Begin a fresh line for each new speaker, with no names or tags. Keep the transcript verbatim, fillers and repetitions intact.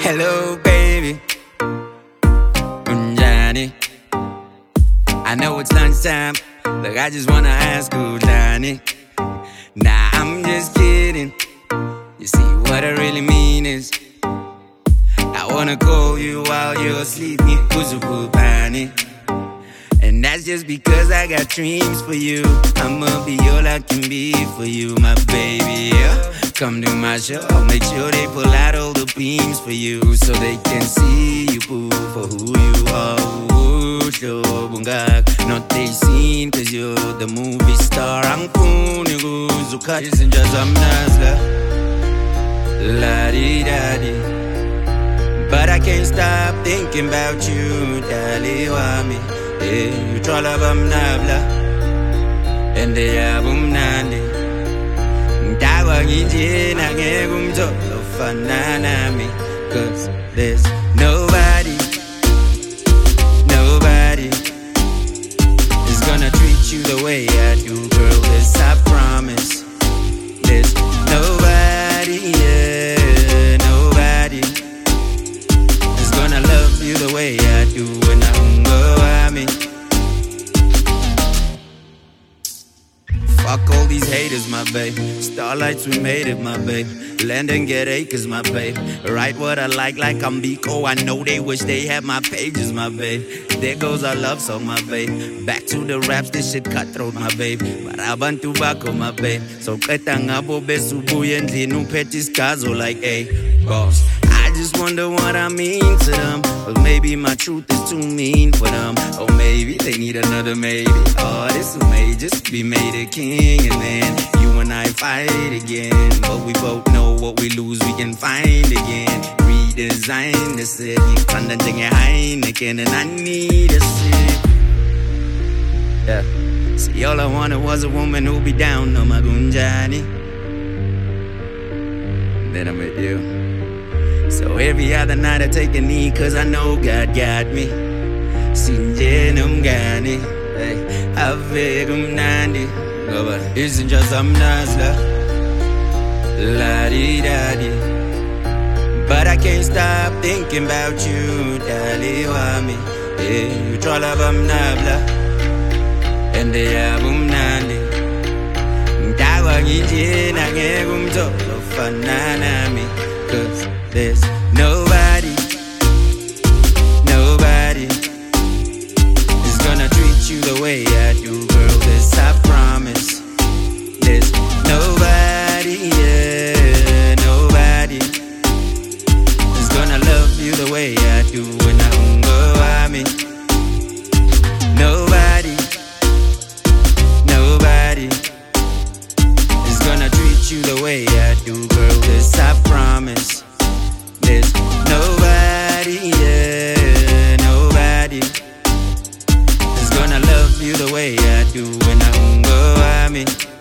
Hello, baby. Unjani. I know it's lunchtime. Look, I just wanna ask who's Johnny. Nah, I'm just kidding. You see, what I really mean is I wanna call you while you're asleep, honey. And that's just because I got dreams for you. I'ma be all I can be for you, my baby, yeah. Come to my show, I'll make sure they pull out all the beams for you, so they can see you, boo, for who you are. Ooh, show bungak, not they seen, cause you're the movie star. Ang kuni guzuka, isn't just I'm nazga. La-di-da-di. But I can't stop thinking about you, dali wami. Yeah, you try love I'm nabla, and the album nandi. Dawa nginje na ngegum jolo fanana me, cause there's nobody, nobody is gonna treat you the way I do, girl. This I promise. There's nobody, yeah, nobody is gonna love you the way I do when I'm me. Fuck all these haters, my babe. Starlights, we made it, my babe. Land and get acres, my babe. Write what I like, like I'm Biko. I know they wish they had my pages, my babe. There goes our love song, my babe. Back to the raps, this shit cutthroat, my babe. Maraban tobacco, my babe. So ketangabo besubu yendli nu petis kazo like a boss. I just wonder what I mean to them. Or maybe my truth is too mean for them. Or maybe they need another maybe. Or this may just be made a king, and then you and I fight again. But we both know what we lose we can find again. Redesign the city, Heineken, and I need a sip. Yeah. See, all I wanted was a woman who'd be down on my gunjani. Then I met you. So every other night I take a knee, cause I know God got me. Sinjenum gani, avegum nandi. Isn't just I'm nazla, la di da di. But I can't stop thinking about you, dali wami. Yeah, you try love I'm nabla, and the album nandi. Dawa nginje na ngegum jolo fanana me, cause there's nobody, nobody is gonna treat you the way I do, girl. This I promise. There's nobody, yeah, nobody is gonna love you the way I do when I go at me. Nobody, nobody is gonna treat you the way I do, girl. This I promise. There's nobody, yeah, nobody is gonna love you the way I do when I go at me.